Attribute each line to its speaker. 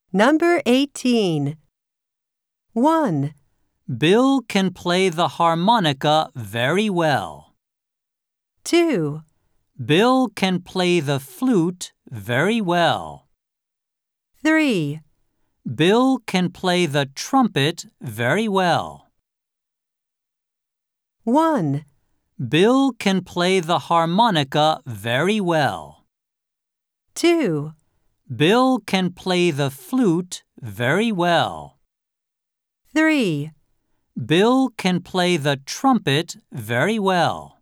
Speaker 1: Number 18. 1,
Speaker 2: Bill can play the harmonica very well.
Speaker 1: 2,
Speaker 2: Bill can play the flute very well.
Speaker 1: 3,
Speaker 2: Bill can play the trumpet very well.
Speaker 1: 1,
Speaker 2: Bill can play the harmonica very well.
Speaker 1: 2,
Speaker 2: Bill can play the flute very well.
Speaker 1: 3.
Speaker 2: Bill can play the trumpet very well.